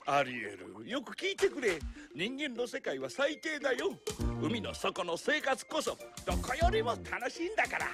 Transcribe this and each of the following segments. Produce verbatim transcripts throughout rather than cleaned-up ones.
アリエル、よく聞いてくれ。人間の世界は最低だよ。海の底の生活こそどこよりも楽しいんだから。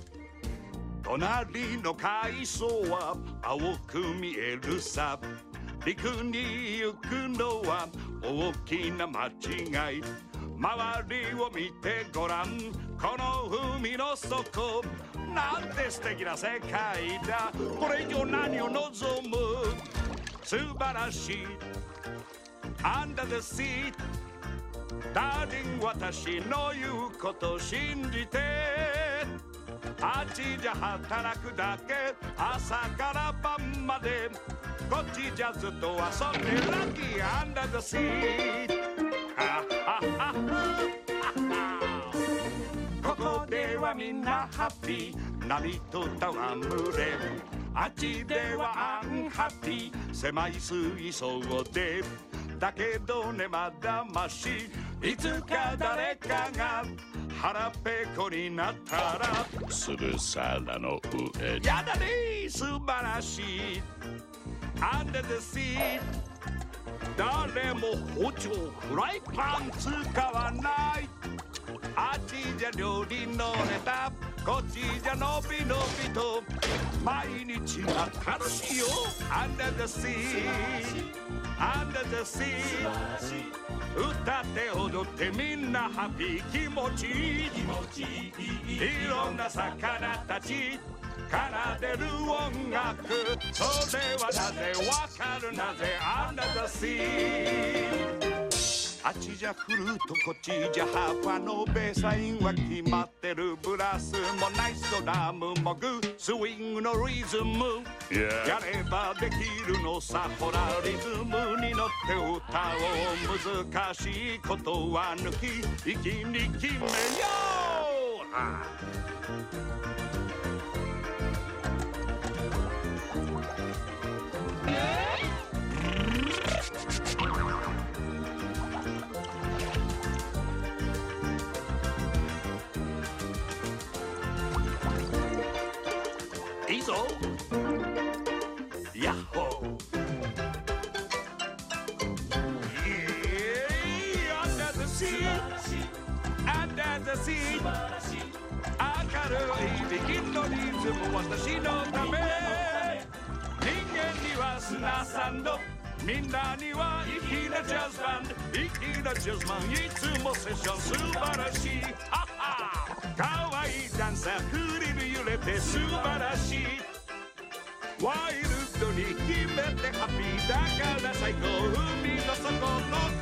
隣の海藻は青く見えるさ。陸に行くのは大きな間違い。周りを見てごらん、この海の底なんて素敵な世界だ。これ以上何を望む。素晴らしい Under the sea。 ダーリン、私の言うこと信じて。あっちじゃ働くだけ、朝から晩まで。こっちじゃずっと遊んでラッキー Under the sea。 ここではみんなハッピー、波と戯れ。あっちではアンハッピー、狭い水槽で。だけどね、まだまし、いつか誰かが腹ペコになったらすぐ皿の上。やだね、素晴らしい Under the sea。 誰も包丁フライパン使わない。あっちじゃ料理のネタ、こっちじゃのびのびと毎日が楽しいよ Under the sea。 Under the sea。 歌って踊ってみんなハッピー、気持ちいい気持ちいい。いろんな魚たち奏でる音楽、それはなぜわかる、なぜ Under the sea。 あっちじゃフルート、こっちじゃハーファのベーサインは決まってる。ブラスもナイスドラムもグー、スイングのリズム、yeah. やればできるのさ。ほらリズムに乗って歌おう。難しいことは抜き息に決めよう。いいぞヤッホー。 Under the sea Under the sea。 明るいビギンのリズム、私のため。人間には砂サンド、みんなには粋なジャズバンド。粋なジャズマン、いつもセッション素晴らしい。ハッハかわいいダンサー、フリル揺れて素晴らしい。ワイルドに決めてハッピーだから最高。海の底の